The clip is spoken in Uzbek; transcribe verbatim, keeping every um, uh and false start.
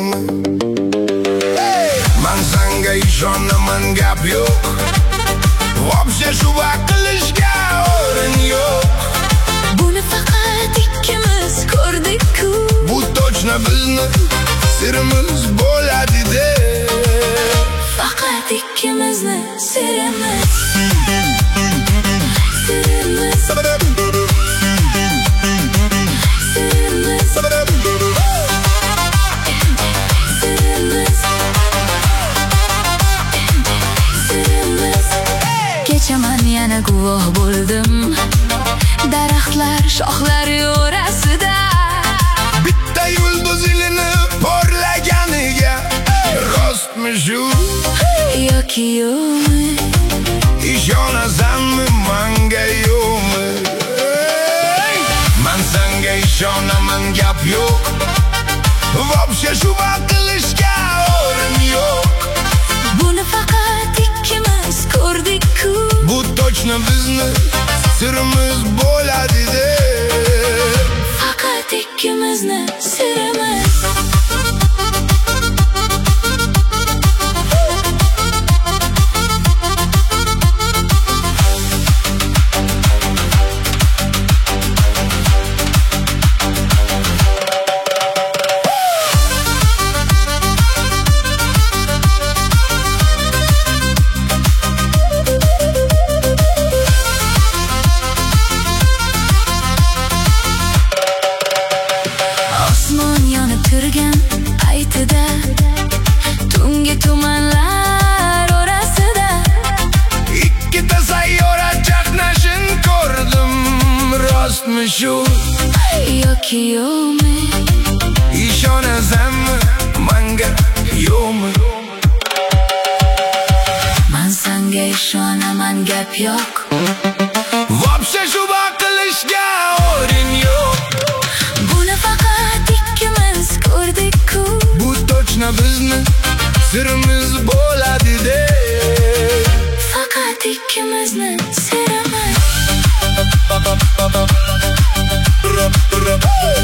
sirimi. Man sanga ishonaman, gap yo'q. Вообще shuba qilishga o'rin yo'q. Buni faqat ikkimiz ko'rdik-ku. Bu точно bizni sirimiz bo'ladi de. Faqat ikkimizni sirimiz. Sirimiz. Sirimiz. Sirimiz. Sirimiz. Kechaman yana guvoh bo'ldim daraxtlar shoxlari orasida. Bitta yulduz ilinib porlaganiga rostmi shu yoki yo'qmi? Ishonasanmi manga yo'qmi? Man sanga ishonaman, gap yo'q. Вообще shuba qilishga o'rin yo'q. Buni faqat ikkimiz ko'rdik-ku. Bu точно bizni sirimiz bo'ladi de. Faqat ikkimizni sirimiz. Turgan paytida tungi tumanlar orasida ikkita sayyora chaqnashin ko'rdim. Rostmi shu yoki yo'qmi? Ishonasanmi manga yo'qmi? Man sanga ishonaman, gap yo'q. Вообще shuba qilishga o'rin yo'q. Buni faqat ikkimiz ko'rdik-ku. Bu точно bizni sirimiz bo'ladi de. Faqat ikkimizni sirimiz.